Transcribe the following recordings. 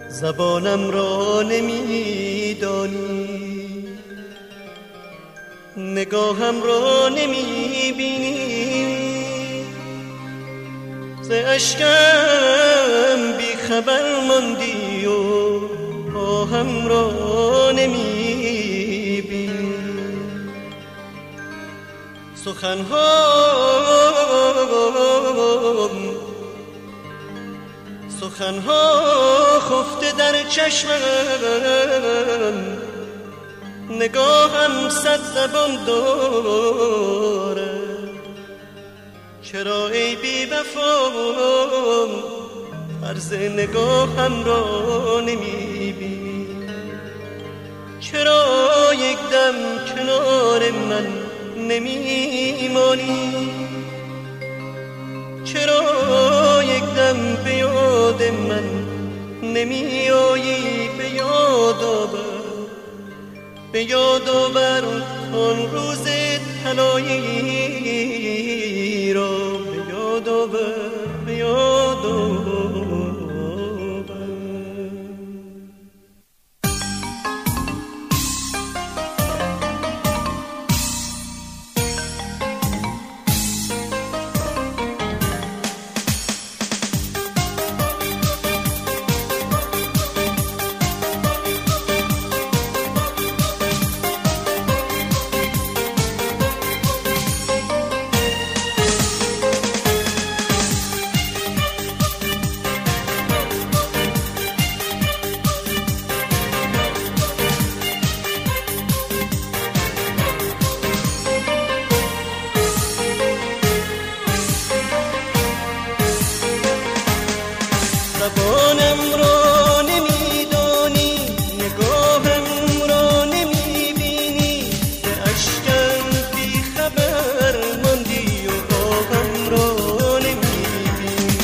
زبانم را نمیدانی، نگاهم را نمیبینی، ز اشکم بی خبر ماندی و آهم را نمیبینی. سخنها خفته در چشمم، نگاهم صد زبان داره. چرا ای بی وفا عرض نگاهم را نمیبینی؟ چرا یک دم کنار من نمیمانی؟ چرا یک دم به یاد من نمیایی؟ به یاد آور آن روز طلایی را، به یاد آور، به یاد آور. زبانم را نمیدانی، نگاهم را نمیبینی، به اشکم بی خبر ماندی و آهم را نمیبینی.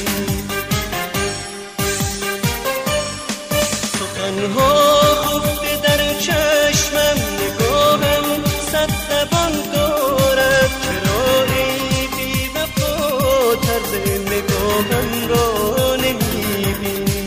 سخنها خفته در چشمم، نگاهم صد زبان دارد. چرا ای بی وفا طرز نگاهم را نمیبینی؟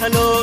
الو